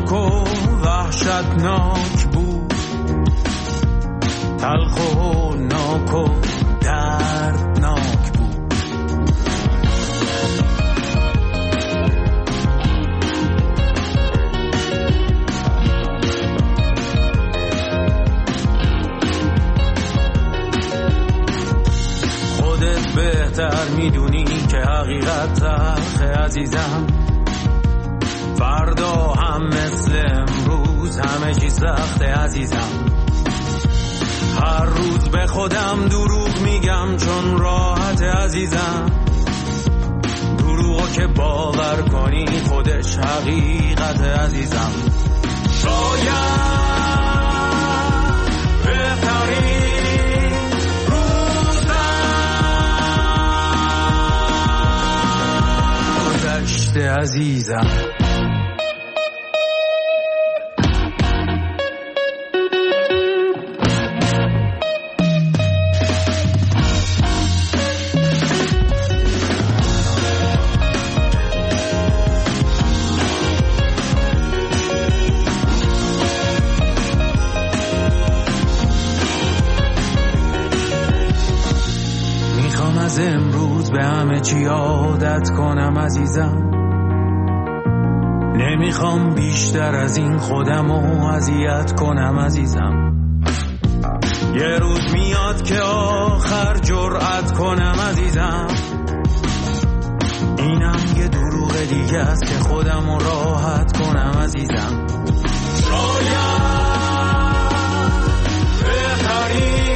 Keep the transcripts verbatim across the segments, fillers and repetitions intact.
خطرناک و وحشتناک بود، تلخ و ناک و دردناک بود. خودت بهتر میدونی که حقیقت تلخ عزیزم، فردا هم مثل امروز همه چی سخت عزیزم. هر روز به خودم دروغ میگم چون راحت عزیزم، دروغو که باور کنی خودش حقیقت عزیزم. شاید بهترین روزم گذشته عزیزم. از امروز به همه چی عادت کنم عزیزم، نمیخوام بیشتر از این خودمو اذیت کنم عزیزم. یه روز میاد که آخر جرأت کنم عزیزم، اینم یه دروغ دیگه است که خودمو راحت کنم عزیزم. شاید بهترین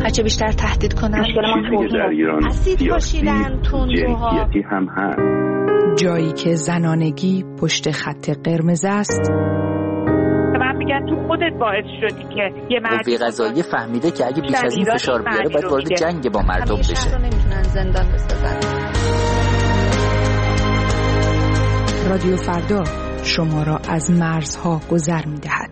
هرچه بیشتر تهدید کنن. مشکل ما در ایران اسید پاشیدن، تندروها، جنسیتی هم هست. جایی که زنانگی پشت خط قرمز است. من میگم تو خودت باعث شدی که یه مرد قوه قضاییه فهمیده که اگه بیش از این فشار بیاره باید وارد جنگ با مردم بشه. شهر رو نمیتونن زندان بسازن. رادیو فردا شما را از مرزها گذر می‌دهد.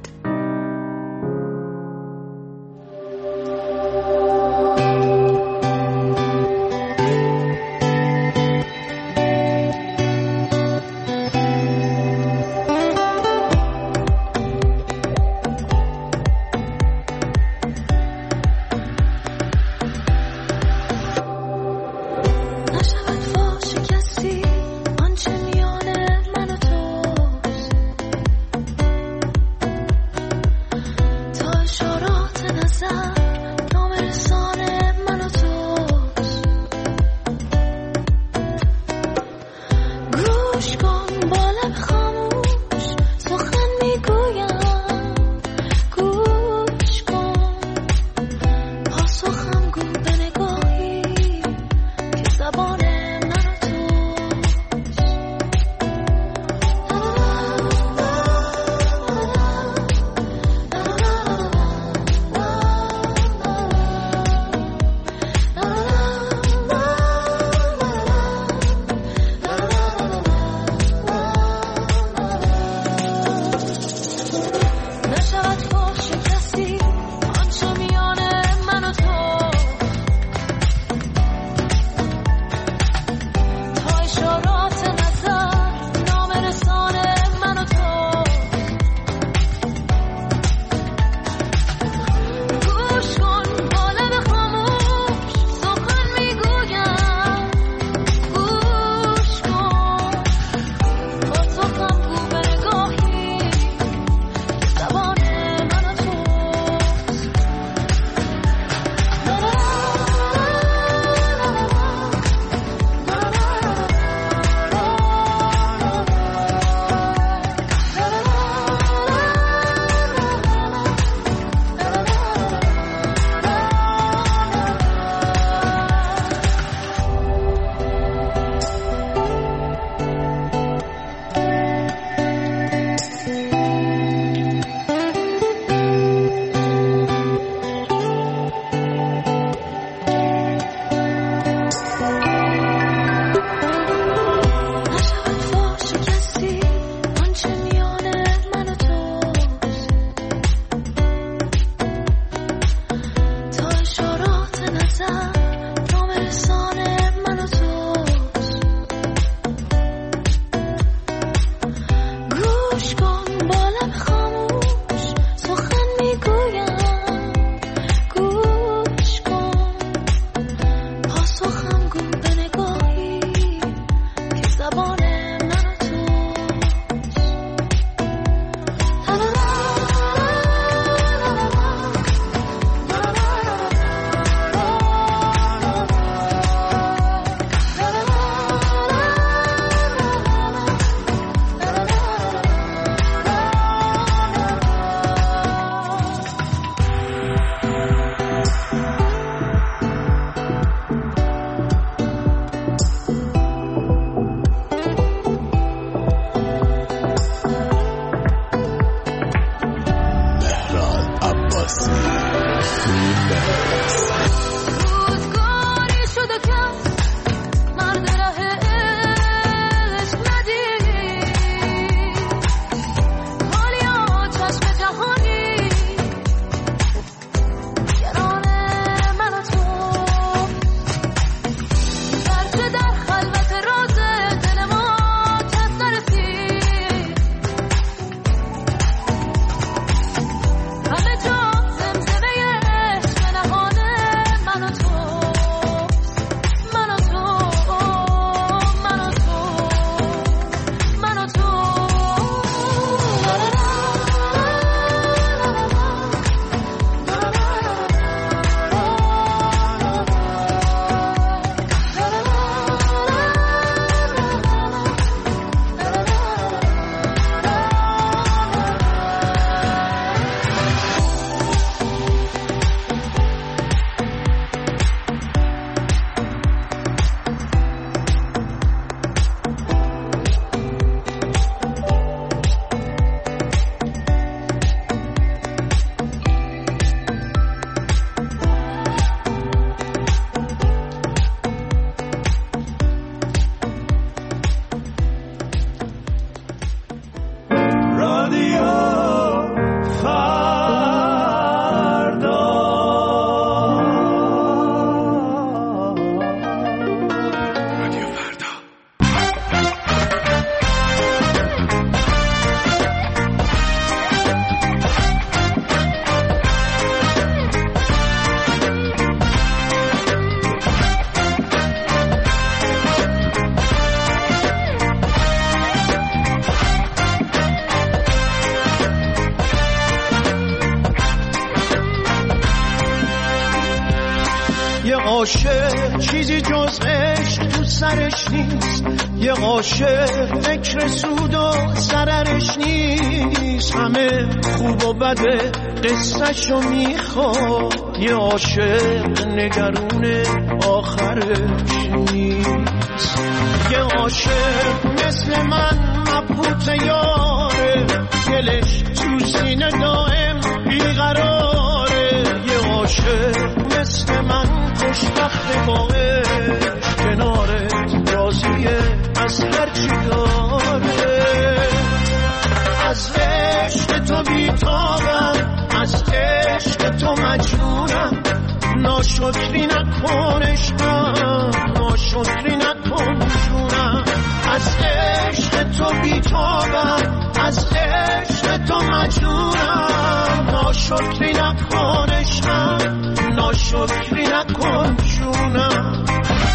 یه عاشق چیزی جز عشق تو سرش نیست، یه عاشق فکر سود و ضررش نیست، همه خوب و بده قصه‌شو میخواد، یه عاشق نگرون آخرش نیست. یه عاشق مثل من مبهوت یاره، دلش تو سینه دائم بیقراره، یه عاشق مثل من خوشبخت با عشق، کنارت راضیه از هرچی داره. از عشق تو بیتابم، از عشق تو مجنونم، ناشکری نکن عشقم، ناشکری نکن جونم. از عشق تو بیتابم، از عشق تو مجنونم، ناشکری نکن عشقم، ناشکری نکن جونم.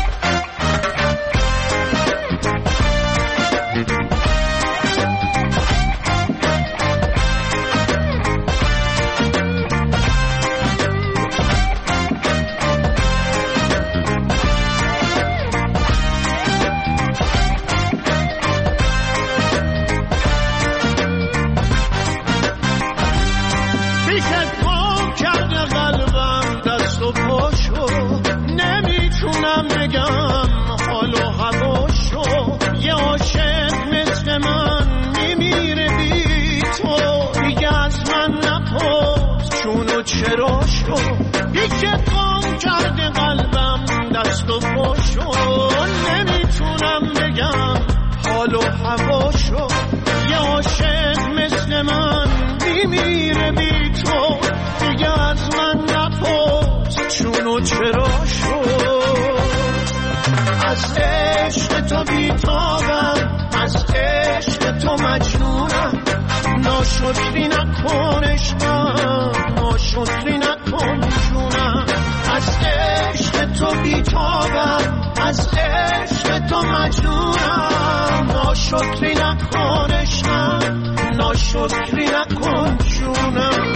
چرا شو یکی قام کرده قلبم دست و پاشو، نمیتونم بگم حال و هواشو، یه عاشق مثل من میمیره بی تو، دیگه از من نپرس چون و چرا شو. از عشق تو بیتابم، از عشق تو مجنونم، ناشکری نکن عشقم، ناشکری نکن جونم. از عشق تو بیتابم، از عشق تو مجنونم، ناشکری نکن عشقم، ناشکری نکن جونم.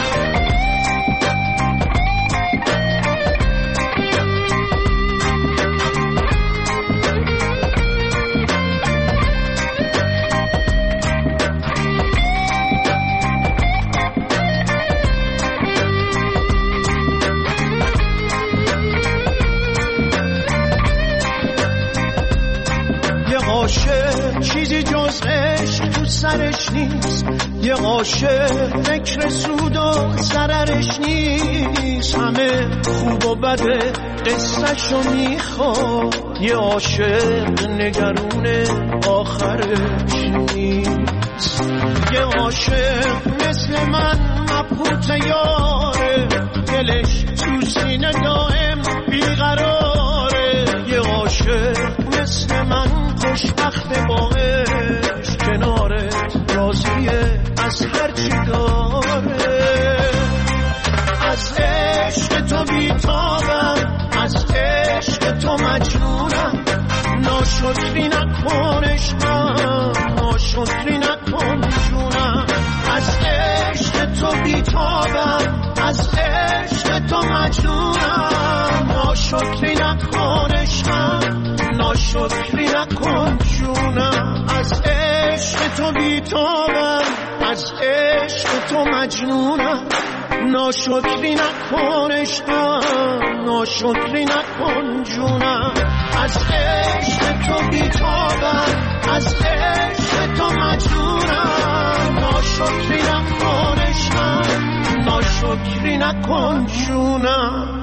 چیزی جز عشق تو سرش نیست، یه عاشق فکر سود و ضررش نیست، همه خوب و بده قصه‌شو میخواد، یه عاشق نگرون آخرش نیست. یه عاشق مثل من مبهوت یاره، دلش تو سینه دائم بیقراره، یه عاشق مثل من خوشبخت با عشق، کنارت راضیه از هرچی داره. از عشق تو بیتابم، از عشق تو مجنونم، ناشکری نکن عشقم، ناشکری نکن جونم. از عشق تو بیتابم، از عشق تو مجنونم، ناشکری نکن عشقم، ناشکری نکن جونم. از عشق تو بیتابم، از عشق تو مجنونم، ناشکری نکن عشقم، ناشکری نکن جونم. از عشق تو بیتابم، از عشق تو مجنونم، ناشکری نکن عشقم، ناشکری نکن جونم.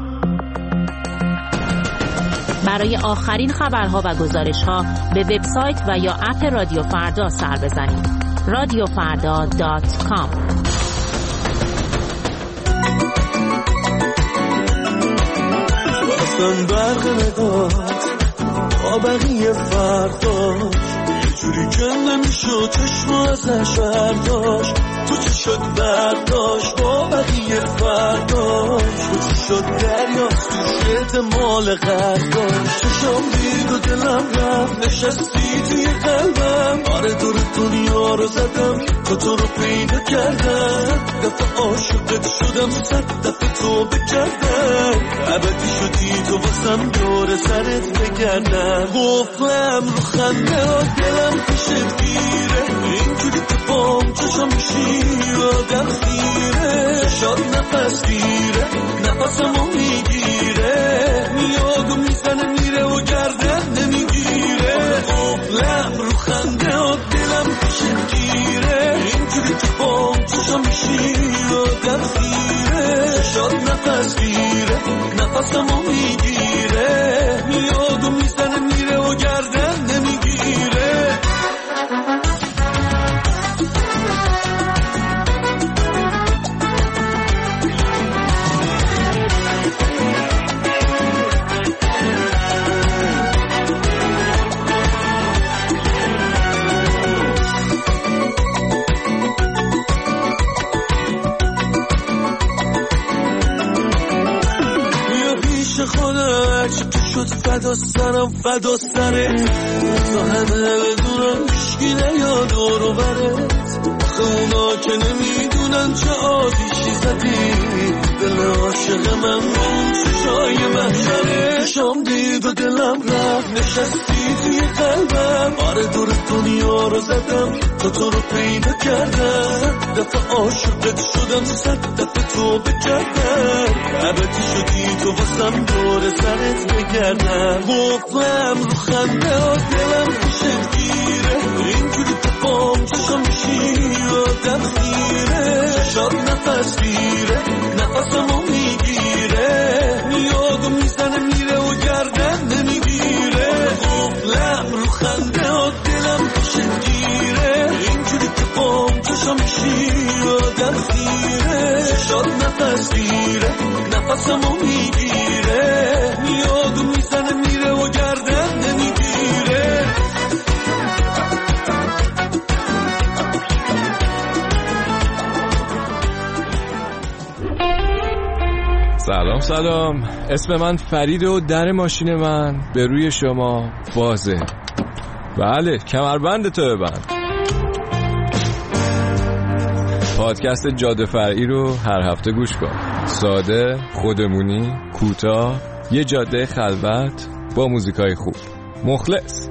برای آخرین خبرها و گزارش‌ها به وبسایت و یا اپ رادیو فردا سر بزنید. رادیو فردا دات کام. بستن برق نگات با بقیه فرداش، یه جوری که نمیشد چشم ازش برداشت، تو چی شد برداشت با بقیه فرداش، تو چی شد دریا سوشت مال قرداش، چشم دید و دلم رفت نشستی توی قلبم، آره دور دنیا رو زدم تا تو رو پیدا کردم، دفعه عاشقت شدم صد دفعه تو بکردم، ابدی شدی واسم دور سرت بگردم قفلم رو خنده ها دلم پیشت گیره اینجوری که بام چشم میشی آدم خیره شاد نفس گیره نفسمو میگیره میاد و میزنه میره و گردن نمیگیره قفلم رو خنده ها دلم پیشت گیره اینجوری که بام چشم میشی آدم خیره شاد نفس گیره نفسمو میگیره میاد و میزنه میره و گردن نمیگیره شد فدا سرم فدا سرت تا همه بدونم هیچکی نیاد دورو برت آخه اونا که نمیدونن چه آتیشی زدی دل عاشق من اون چشای محشره شام دید و دلم رفت نشستی توی قلبم آره دور دنیا رو زدم تا تو رو پیدا کردم دفعه عاشقت شدم صد دفعه تو بکردم عبتی شدی تو واسم دور سرت بگردم قفلم رو خنده ها دلم پیشت گیره اینجوری که بام چشم میشی آدم خیره شاد نفس گیره نفسمو میگیره میاد و میزنه میره و گردن نمیگیره قفلم رو خنده ها دلم پیشت گیره اینجوری که بام چشم میشی آدم خیره شاد نفس گیره نفسمو میگیره میاد و میزنه میره و گردن نمیگیره سلام سلام، اسم من فریده و در ماشین من به روی شما بازه. بله، کمربند تو ببند. پادکست جاده فرعی رو هر هفته گوش کن. ساده، خودمونی، کوتاه، یه جاده خلوت با موزیکای خوب. مخلص.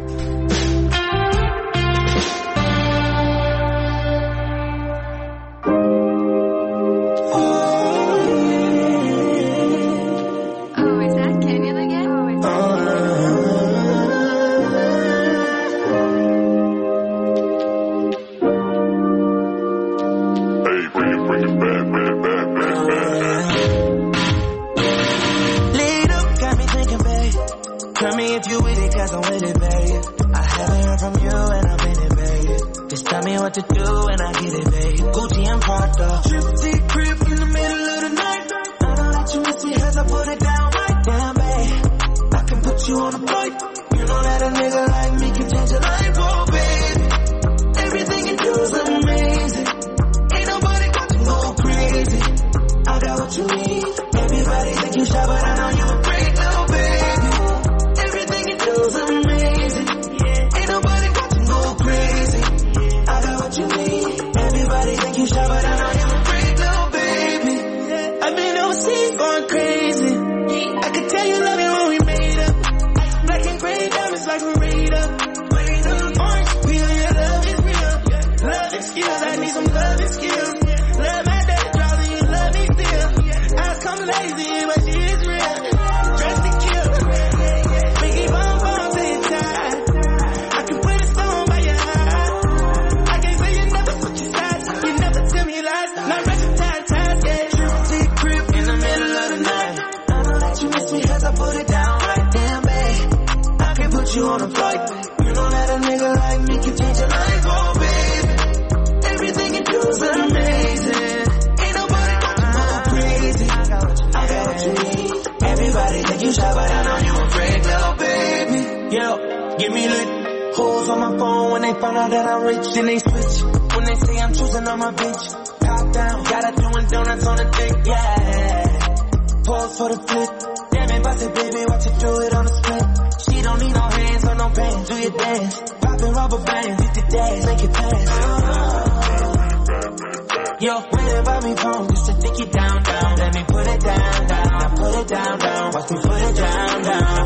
Yo, whenever me phone, just to take it down, down. Let me put it down, down. Watch me put it down, down.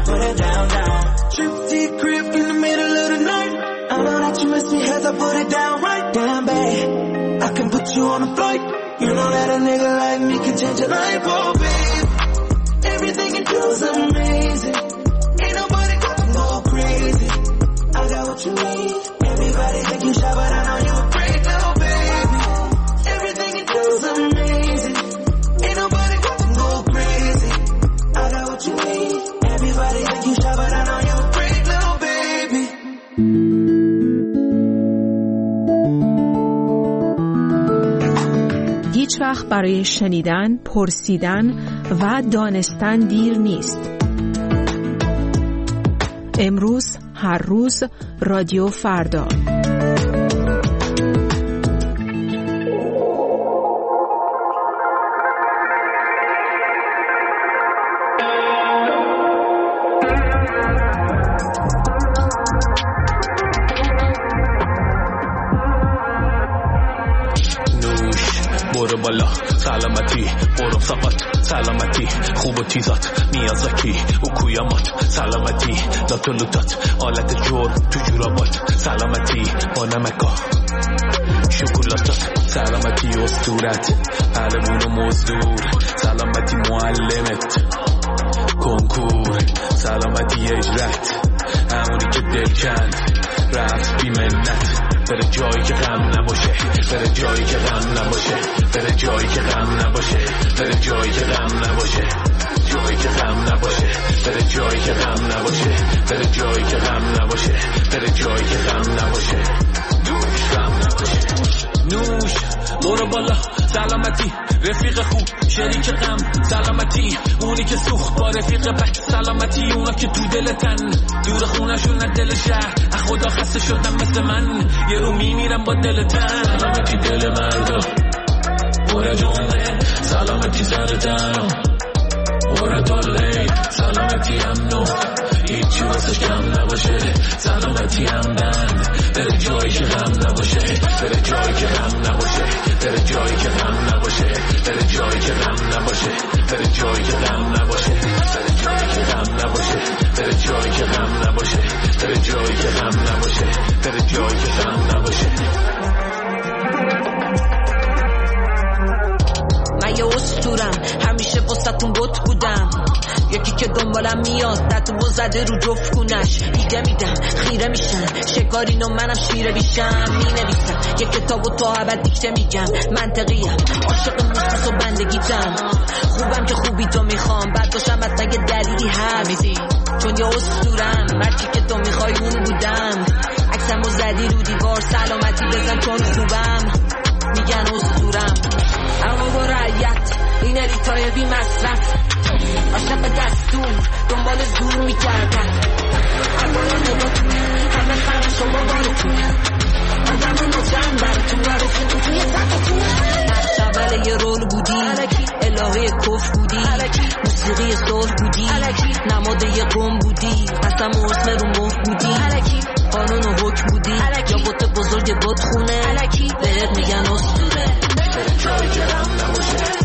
you shy, but I know you a freak, little baby. هیچ وقت برای شنیدن، پرسیدن و دانستن دیر نیست. امروز، هر روز، رادیو فردا. برو بالا سلامتی برو فقط سلامتی خوب و تیزات میازاکی و کویامات سلامتی لات و لوتات آلت جور تو جورابات سلامتی با نمکا شکلاتات سلامتی اسطورت پهلوون و مزدور سلامتی معلمت کنکور سلامتی اجرت همونی که دل کند رفت بی منت بره جایی که غم نباشه بره جایی که غم نباشه بره جایی که غم نباشه بره جایی که غم نباشه جایی که غم نباشه بره جایی که غم نباشه بره جایی که غم نباشه بره جایی که غم نباشه دوش غم نباشه نوش برو بالا سلامتی رفیق خوب شریک غم سلامتی اونی که سوخت با رفیق بد سلامتی اونا که تو دلتن دور خونشون از دل شهر خدا خسته شدم مثل من یه رو میمیرم با دلتن سلامتی دل مردا برا جونه سلامتی سر تنو برا دلی سلامتی امنو هیچی واسش کم نباشه سلامتی هم بند بره جایی که غم نباشه بره جایی که غم نباشه بره جایی که غم نباشه بره جایی که غم نباشه بره جایی که غم نباشه بره جایی که غم نباشه بره جایی که غم نباشه بره جایی که غم نباشه بره جایی که غم نباشه من یه اسطورم همیشه واسه‌تون بت بودم یکی که دنبالم میاد دتو زده رو جفت کونش ایده میدم خیره میشن شکارین و منم شیره بیشم مینویسم یه کتاب و تا ابد دیکته میگم منطقیم عاشق موسیقی و بندگیتم خوبم که خوبی تو میخوام بعد باشم اصلا یه دلیلی هست چون یه اسطورم مرچی که تو میخوای اون بودم عکسمو زدی رو دیوار سلامتی بزن چون خوبم میگن اسطورم اما با رعیت این الیتای بی مصرف عاشق دستور دنبال زور میکردن اول نگاتون همه خرش و بابارتون آدم نجم براتون برسید توی سطحتون شبل یه رول بودی الهه کف بودی موسیقی صلح بودی نماد یه قوم بودی قسم و حسن رو مخ بودی قانون و حکم بودی یا بوت بزرگ بوت خونه بهت میگن اسطوره جایی که غم نباشه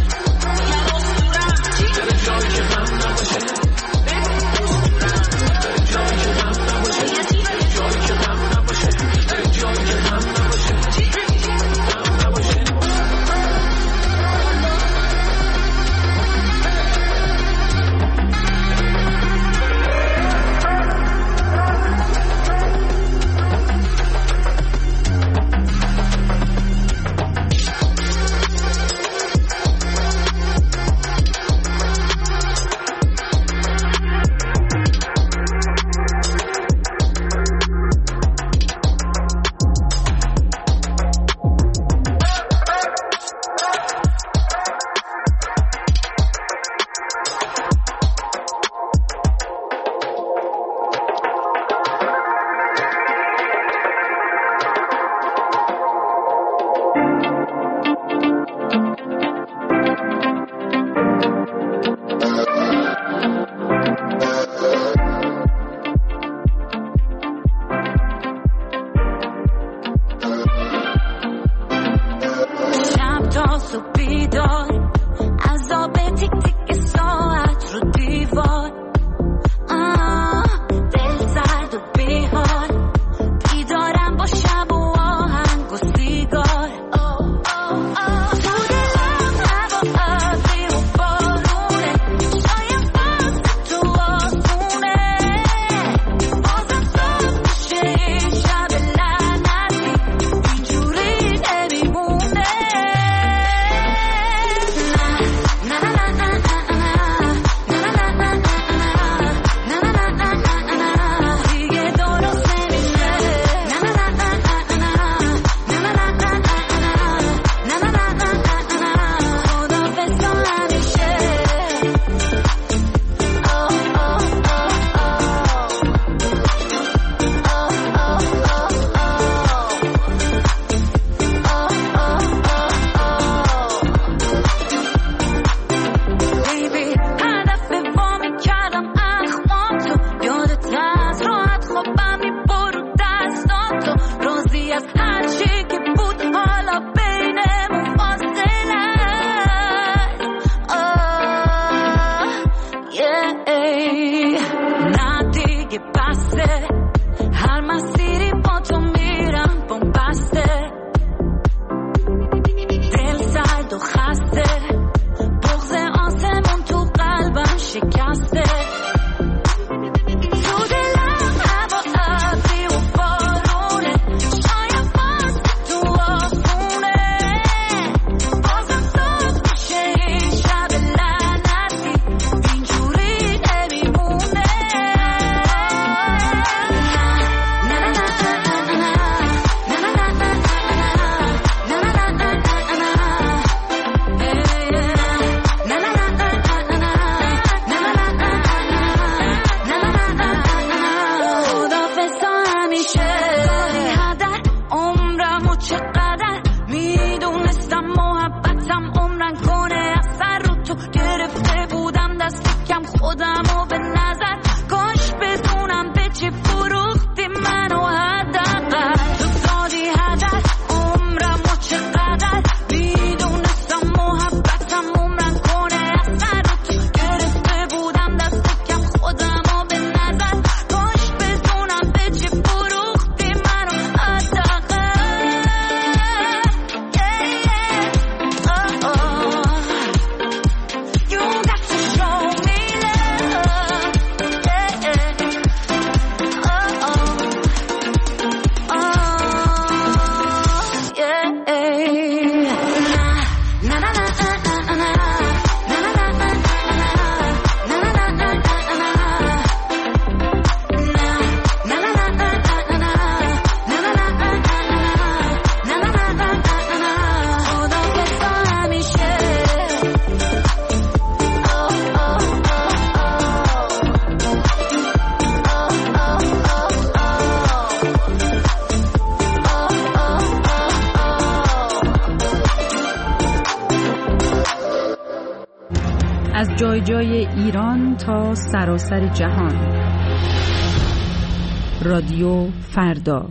جایی که غم نباشه جایی که غم نباشه جایی که غم نباشه جایی که غم نباشه غم نباشه جای جای ایران تا سراسر جهان. رادیو فردا.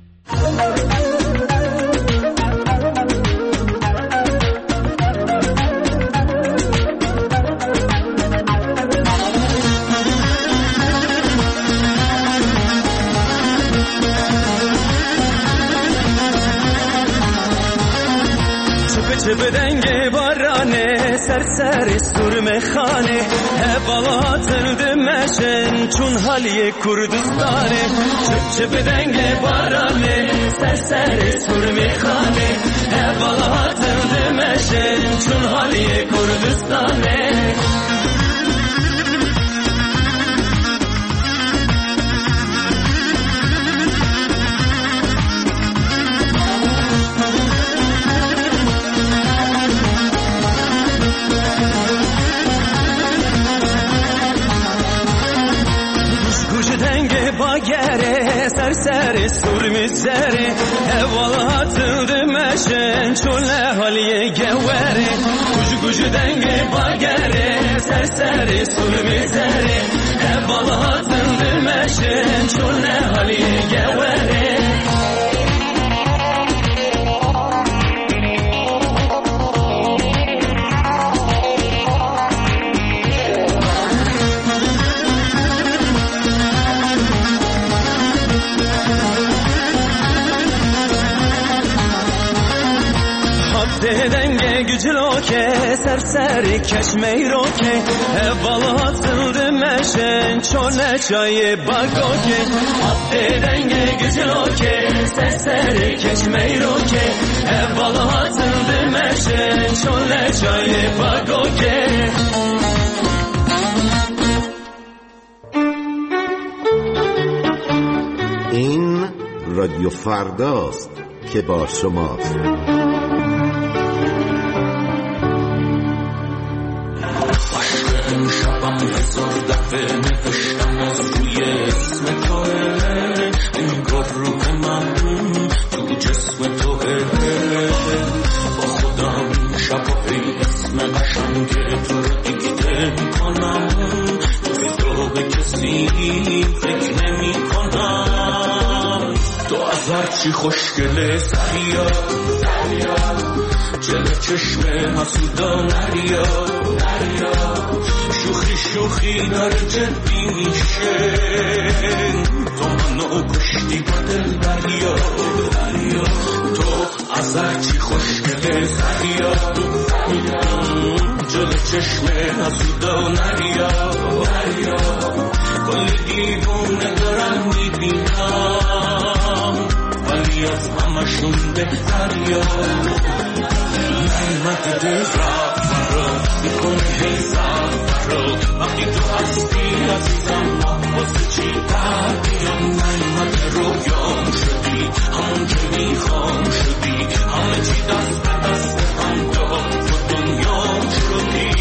چه بدنگ بارانه سر سر سرم خانه هوالاتن دمشن چون حالی کردستانه چه بدنگ بارانه سر سر سرم خانه هوالاتن دمشن چون حالی کردستانه باگره سر سر سرم زره هوالاتن دمشن چون حالی گوره گوش گوش دنگ باگره سر سر سرم زره هوالاتن دمشن چون حالی گوره دنگ güclü که سر سر کشمی رو که هوالاتن دمشن چون چای باگو که دنگ güclü که سر سر کشمی رو که هوالاتن دمشن چون چای باگو که این رادیو فرداست که با شماست. شبم هزار دفعه نوشتم از روی اسم توه انگار روح من تو جسم توه با خودم شب و پی اسم قشنگ تو رو دیگه میکنم تو به کسی فکر نمی کنم تو از هرچی خوشگله سریا جلو چشم حسودا نریا شوخی شوخی داره جدی میشه تو منو کشتی با دل دریا تو از هرچی خوشگله سریا جلو چشم حسودا نریا کل دیوونه دارم میبینم ولی از همشون بهتریا نعمت دل را فرا میکنه حیزم فرا وقتی تو هستی عزیزم واسه چی در بیام نعمت رویام شدی همون که میخوام شدی همه چی دست به دست هم داد تو دنیام شدی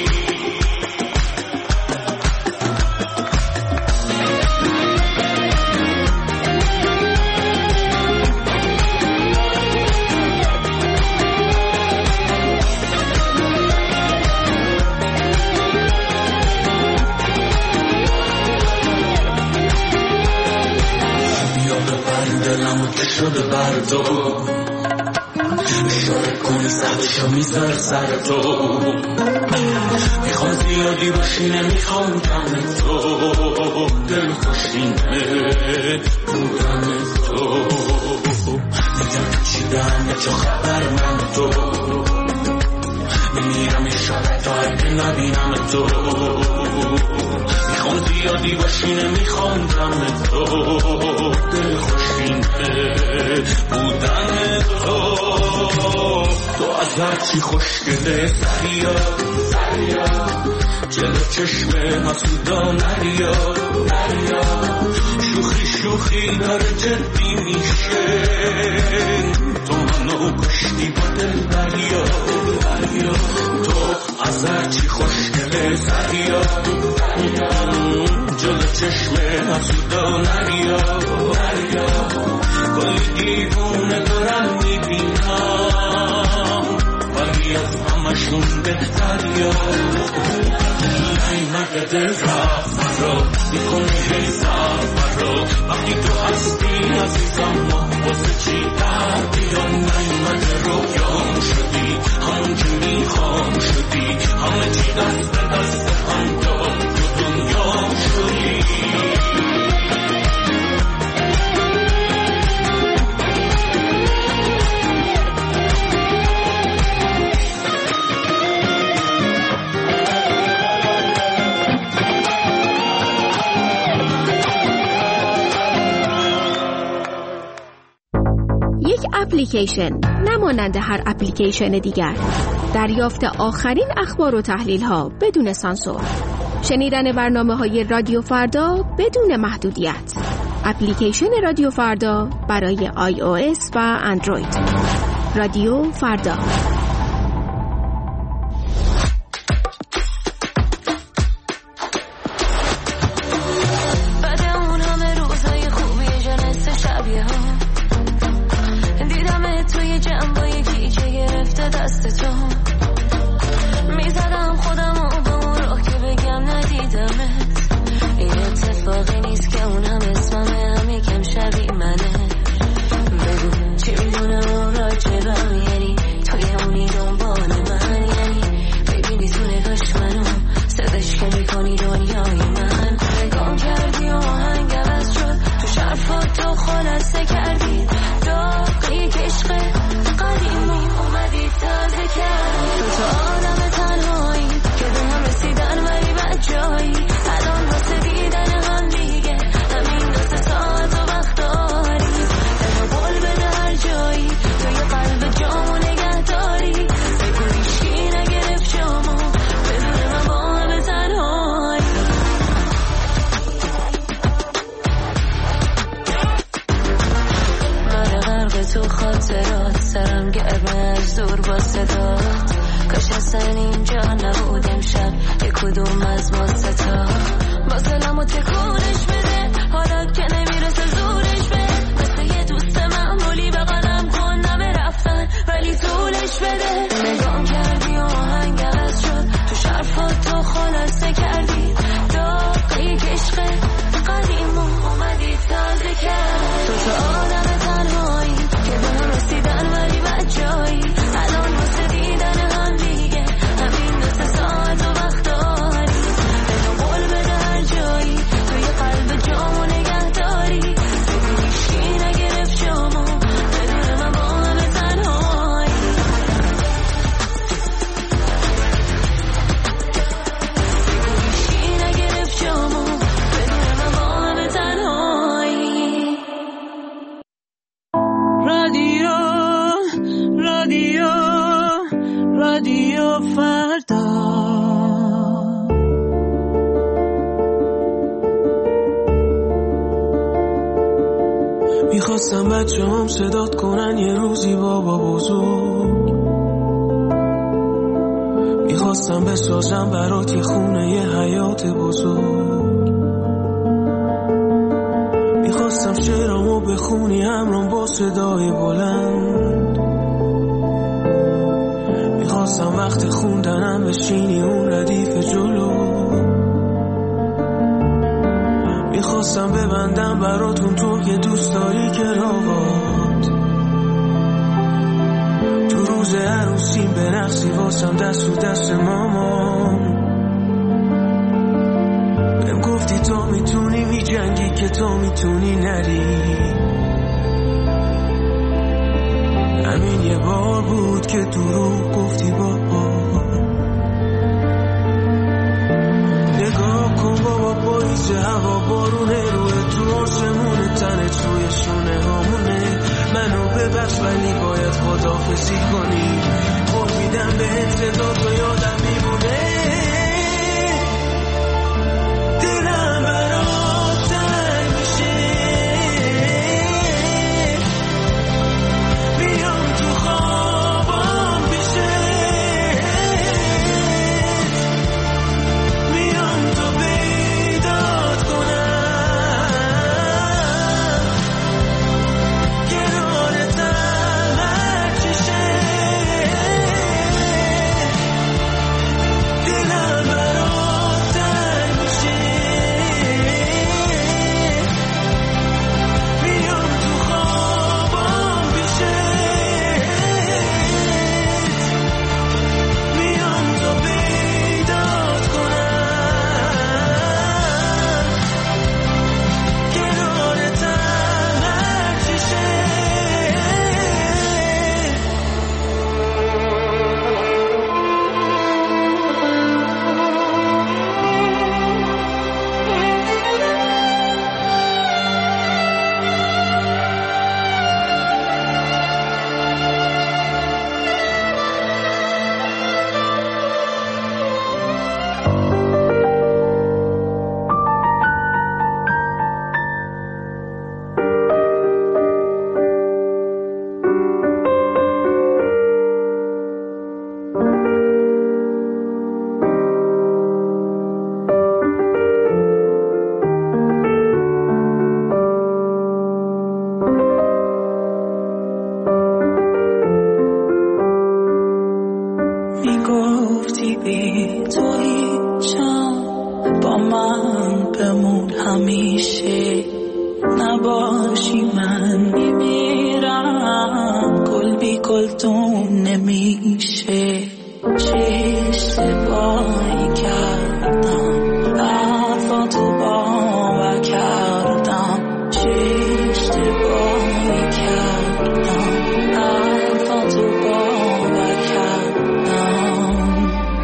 شده بر تو اشاره کنی سبشو میذار سر تو میخوام زیادی باشی نمیخوام کم تو دل خوشینه بودن تو میگم چی دم یا چه خبر من تو میمیرم اشاره تا اگه نبینم تو میخوام زیادی باشی نمیخوام کم تو دل خوشینه بودن تو تو از هرچی خوشگله سریا جلو چشم حسودا نریا شوخی شوخی داره جدی میشه تو منو کشتی با دل دریا تو از هرچی خوشگله سریا جلو چشم حسودا نریا کل دیوونه دارم میبینم ولی از همشون بهتریا نیومده دل رفت رو میکنی حیثم رو وقتی تو هستی عزیزم ما واسه چی در بیان نیومده رویام شدی همون که میخوام شدی همه چی دست به دست هم داد تو دنیام شدی اپلیکیشن نمانند هر اپلیکیشن دیگر، دریافت آخرین اخبار و تحلیل ها بدون سانسور، شنیدن برنامه های رادیو فردا بدون محدودیت. اپلیکیشن رادیو فردا برای آی او اس و اندروید. رادیو فردا. میخواستم بچه هم صدات کنن یه روزی بابا بزرگ، میخواستم بسازم برات یه خونه یه حیات بزرگ، میخواستم شعرامو بخونی همرام با صدای بلند، میخواستم وقت خوندنم بشینی اون ردیف جلو، میخواستم ببندم براتون تو که دوست داری کراوات، تو روز عروسیم برقصی واسم دست و دست مامان، بهم گفتی تو میتونی میجنگی که تو میتونی نری، همین یه بار بود که دروغ گفتی بابا، نگاه کن بابا پاییز هوا بارونه روی تو آسمونه، تنت روی شونه هامونه، منو ببخش ولی باید خداحافظی کنی، قول میدم بهت صدا تو یادم میمونه، دلم برات تنگ میشه، بیام تو خوابم پیشه، بیام تو بیداد کنم، کنارتم هر چی شه، دلم نمیشه نباشی من میمیرم گل بی گلدون نمیشه چه اشتباهی کردم حرفاتو باور کردم چه اشتباهی کردم حرفاتو باور کردم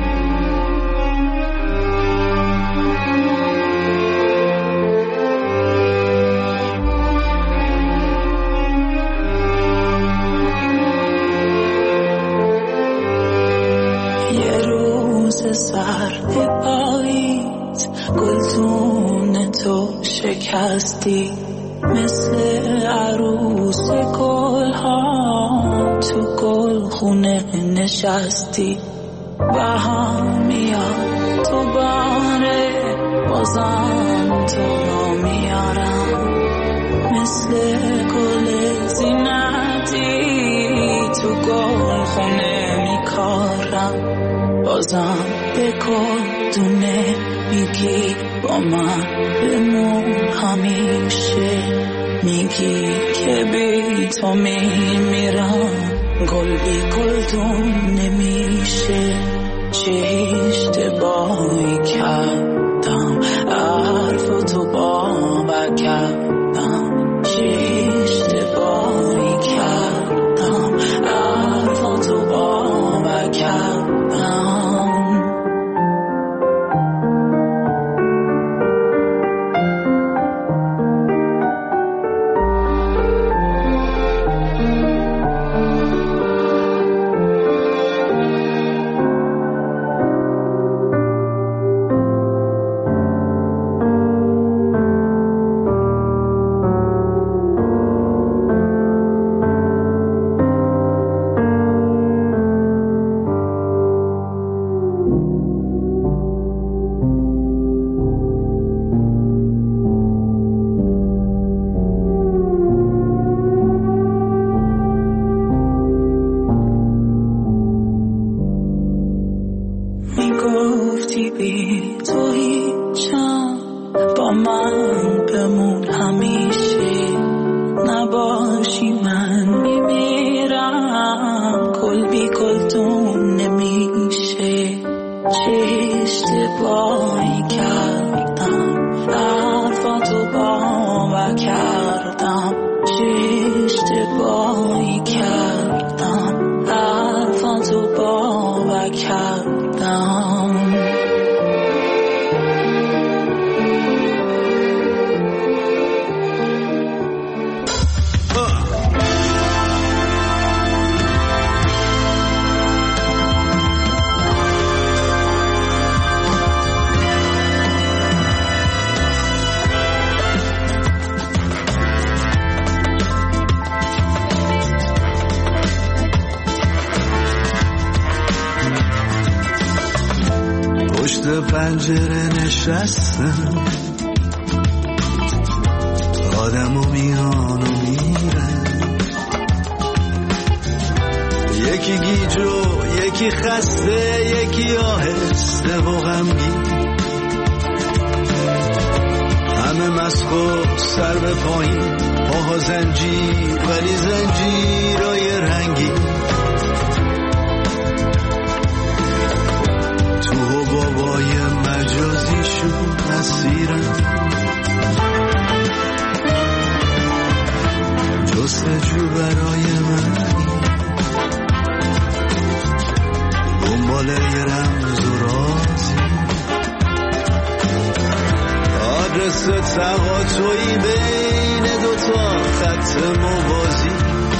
یه روز سرد پاییز گلدون تو شکستی مثل عروس گل ها تو گل خونه نشستی بهم میاد تو باره بازم تو را میارم مثل گل زینتی تو گل خونه میکارم بازم به گلدونه میگی با من بمون همیشه میگی که بی تو میمیرم گل بی گلدون نمیشه چه اشتباهی کردم حرفاتو باور کردم چه اشتباهی کردم حرفاتو باور کردم گفتی بی تو هیچم با من بمون همیشه نباشی من میمیرم گل بی گلدون نمیشه چه اشتباهی کردم حرفاتو باور کردم چه اشتباهی کردم حرفاتو باور کردم پنجره نشستم آدم و میان و میره یکی گیجو یکی خسته یکی آهسته و غمگین همه مسخ و سر به پایین پاها زنجیر ولی زنجیرای رنگی تو بابای مجازیشون اسیرم جستجو برای من دنبال یه رمز و رازی آدرس تقاطعی بین دوتا خط موازی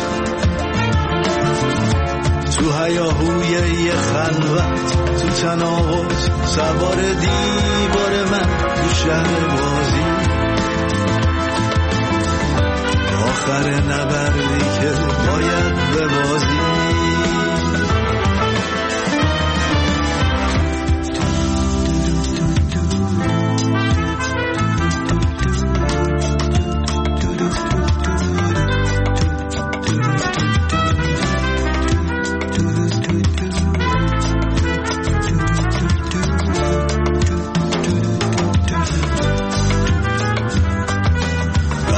تو هیاهوی یه خلوت تو تناقض سوار دیوار من تو شهر بازی آخر نبردی که باید ببازی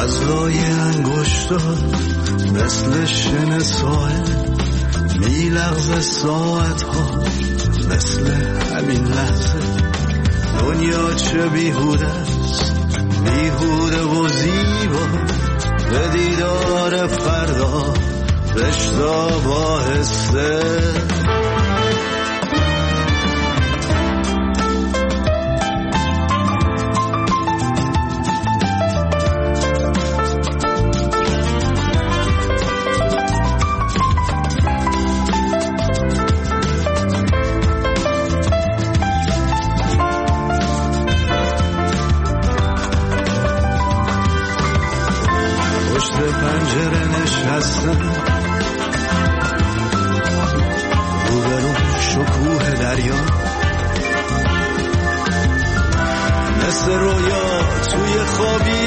فضای انگشتات مثل شن ساحل میلغزه ساعت ها مثل همین لحظه. دنیا چه بیهوده است، بیهوده و زیبا، به دیدار فردا رشتا باهسته. پنجره نشستم روبرو شکوه دریا، مثل رویا توی خوابی